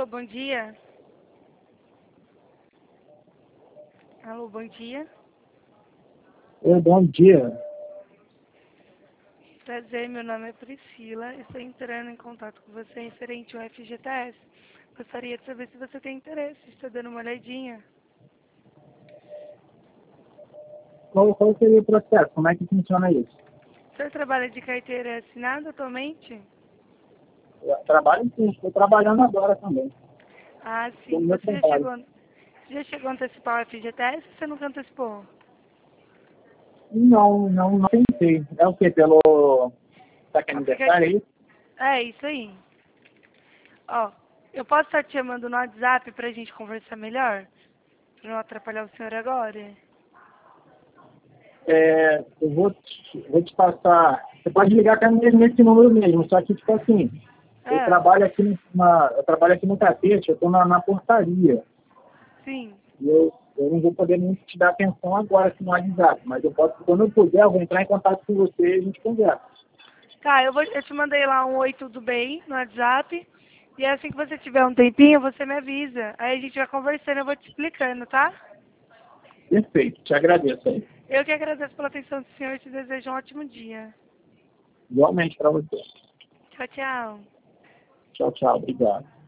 Alô, bom dia. Alô, bom dia. Oi, bom dia. Prazer, meu nome é Priscila. Estou entrando em contato com você referente ao FGTS. Gostaria de saber se você tem interesse. Está dando uma olhadinha. Qual seria o processo? Como é que funciona isso? O senhor trabalha de carteira assinada atualmente? Eu trabalho sim, estou trabalhando agora também. Ah, No sim. meu trabalho. Você já chegou a antecipar o FGTS ou você nunca antecipou? Não pensei. É o quê? Pelo saque aniversário, é Aplicativo. isso? É, isso aí. Ó, eu posso estar te chamando no WhatsApp pra gente conversar melhor? Pra não atrapalhar o senhor agora? Eu vou te passar. Você pode ligar até mesmo nesse número mesmo, só que, tipo assim, eu Ah, trabalho aqui eu trabalho aqui no tapete, eu estou na portaria. sim. E eu não vou poder muito te dar atenção agora aqui no WhatsApp, mas eu posso, quando eu puder, eu vou entrar em contato com você e a gente conversa. Tá, eu te mandei lá um oi, tudo bem, no WhatsApp. E assim que você tiver um tempinho, você me avisa. Aí a gente vai conversando, eu vou te explicando, tá? Perfeito, te agradeço aí. Eu que agradeço pela atenção do senhor e te desejo um ótimo dia. Igualmente para você. Tchau, tchau. Tchau, tchau. Obrigado.